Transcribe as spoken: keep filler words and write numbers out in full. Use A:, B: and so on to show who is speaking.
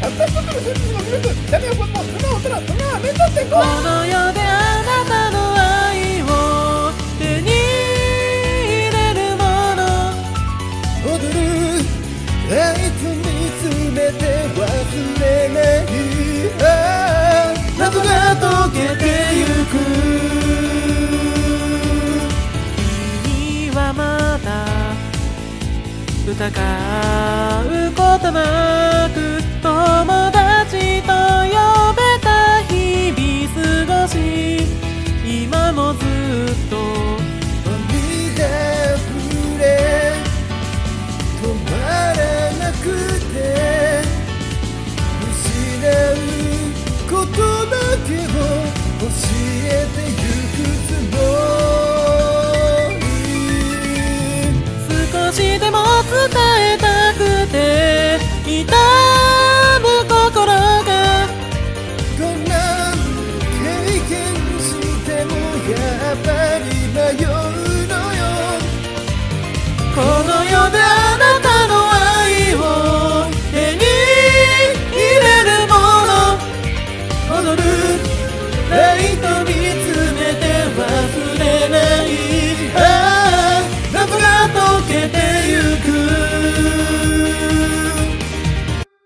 A: この世であなたの愛を手に入れるもの、
B: 踊る愛と見つめて忘れないああ
A: 謎が解けてゆく。君はまだ疑うことなく友達と呼べた日々過ごし、今もずっと
B: 涙溢れ止まらなくて、失うことだけを教えてゆくつもり、
A: 少しでも伝えたくて痛む心が、
B: こんな経験してもやっぱり